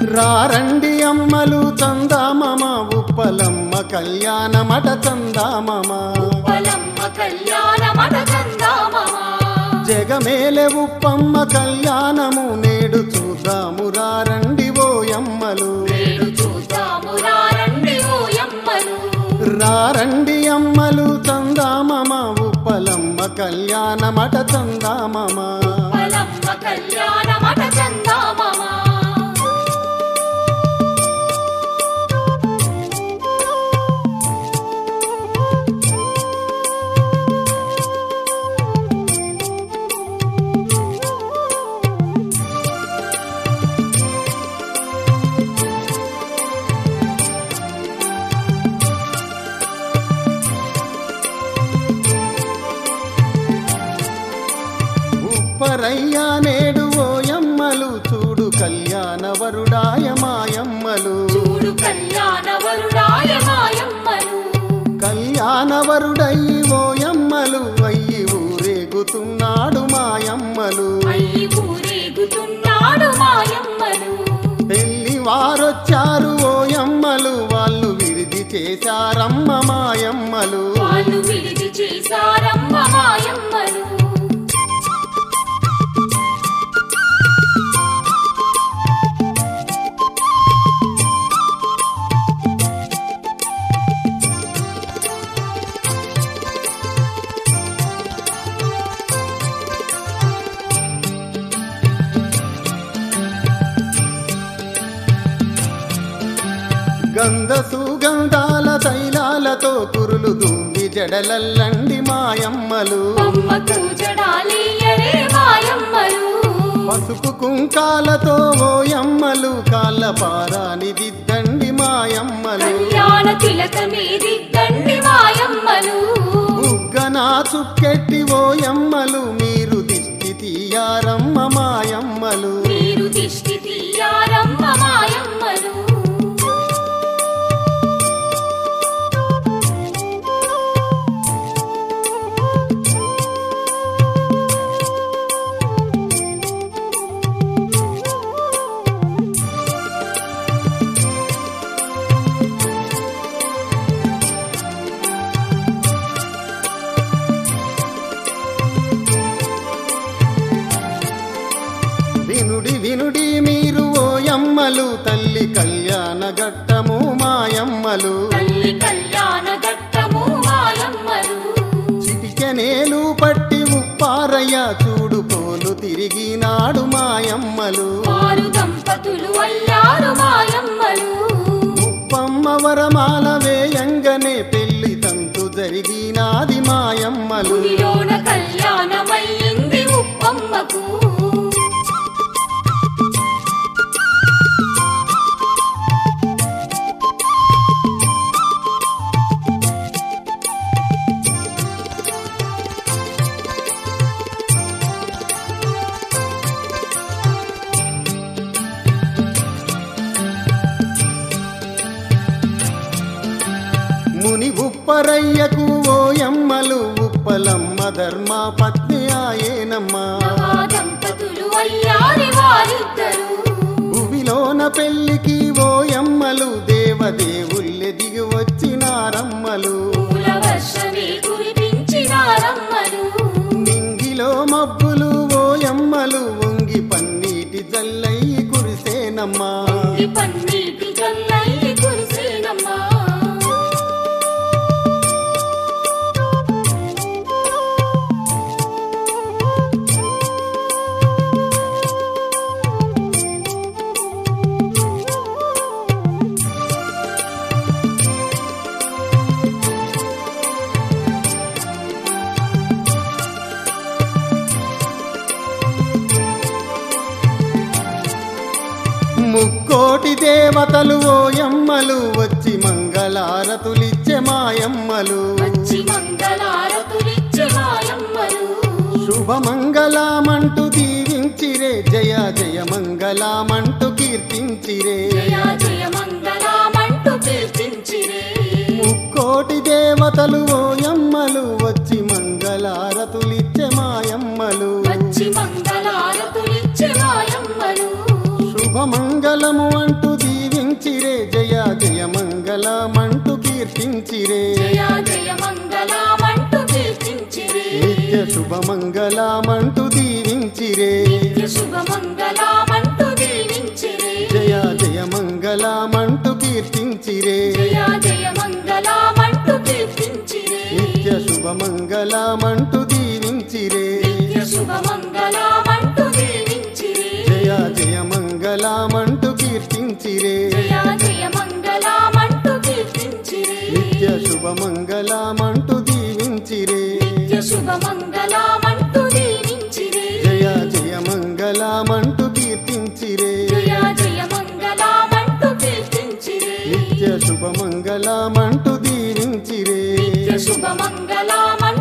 రారండి అమ్మలు చందామమ ఉప్పలమ్మ కళ్యాణమట చందామమ ఉప్పలమ్మ కళ్యాణమట చందామమ జగమేలే ఉప్పమ్మ కళ్యాణము నేడు చూద్దాము రారండి ఓయమ్మలు నేడు చూద్దాము రారండి ఓయమ్మలు రారండి అమ్మలు చందామమ ఉప్పలమ్మ కళ్యాణమట చందామమ ఉప్పలమ్మ కళ్యాణమట చందామమ ఉప్పరయ్యా నేడు ఓయమ్మలు చూడు కళ్యాణ వరుడాయ మాయమ్మలు చూడు కళ్యాణ వరుడాయ మాయమ్మలు కళ్యాణ వరుడయ్యి ఓయమ్మలు అయ్యి ఊరేగుతున్నాడు మాయమ్మలు అయ్యి ఊరేగుతున్నాడు మాయమ్మలు పెళ్లి వారొచ్చారు ఓయమ్మలు వాళ్ళు విడిది చేశారమ్మ మాయమ్మలు వాళ్ళు విడిది చేశారమ్మ మాయమ్మలు గంధ సుగంధాల తైలాలతో కురులు దువ్వి జడలల్లండి మాయమ్మలు అమ్మకు జడాలియరే మాయమ్మలు పసుపు కుంకాలతో ఓయమ్మలు కాళ్ళ పారాని దిద్దండి మాయమ్మలు కళ్యాణ తిలకమే దిద్దండి మాయమ్మలు బుగ్గనా చుక్కెట్టి ఓయమ్మలు మీరు దిష్టి తీయారమ్మ మాయమ్మలు మీరు దిష్టి తీయారమ్మ మాయమ్మలు వినుడి వినుడి మీరు ఓయమ్మలు తల్లి కళ్యాణ ఘట్టము మాయమ్మలు తల్లి కళ్యాణ ఘట్టము మాయమ్మలు చిటికెనేలు పట్టి ఉప్పారయ్య చూడు పోలు తిరిగినాడు మాయమ్మలు వారు దంపతులు అయ్యారు మాయమ్మలు ఉప్పమ్మ వరమాల వేయంగనే పెళ్లి తంతు జరిగినాది మాయమ్మలు గుడిలోన కళ్యాణమయ్యింది ఉప్పమ్మకు ముని ఉప్పరయ్యకు ఓయమ్మలు ఉప్పలమ్మ ధర్మ పత్ని ఆయనమ్మా దంపతులు అయ్యారి వారిద్దరు భువిలోన పెళ్లికి ఓయమ్మలు దేవదేవుళ్ళె దిగి వచ్చినారమ్మలు పూల వర్షమే కురిపించినారమ్మలు నింగిలో మబ్బులు ఓయమ్మలు వంగి పన్నీటి జల్లయ్యి కురిసేనమ్మా ఈ పన్నీటి జల్లయ్యి కురిసేనమ్మా ముక్కోటి దేవతలు ఓయమ్మలు వచ్చి మంగళారతులిచ్చే మాయమ్మలు వచ్చి మంగళారతులిచ్చే మాయమ్మలు శుభమంగళమంటూ దీవించిరే జయ జయ మంగళమంటూ కీర్తించిరే జయ జయ మంగళమంటూ కీర్తించిరే ముక్కోటి దేవతలు ఓయమ్మలు వచ్చి మంగళారతులిచ్చే మాయమ్మలు వచ్చి మంగళారతులిచ్చే మాయమ్మలు శుభమంగళము అంటూ మంగళమంటూ కీర్తించిరే జయ జయ మంగళమంటూ కీర్తించిరే నిత్య శుభమంగళమంటూ దీవించిరే నిత్య శుభమంగళమంటూ దీవించిరే జయ జయ మంగళమంటూ కీర్తించిరే జయ జయ మంగళమంటూ కీర్తించిరే నిత్య శుభమంగళమంటూ దీవించిరే నిత్య శుభమంగళమంటూ దీవించిరే జయ జయ మంగళమంటూ కీర్తించిరే జయ జయ మంగళమంటూ కీర్తించిరే నిత్య శుభమంగళమంటూ దీవించిరే నిత్య శుభమంగళమంటూ దీవించిరే జయ జయ మంగళమంటూ కీర్తించిరే జయ జయ మంగళమంటూ కీర్తించిరే నిత్య శుభమంగళమంటూ దీవించిరే నిత్య శుభమంగళమంటూ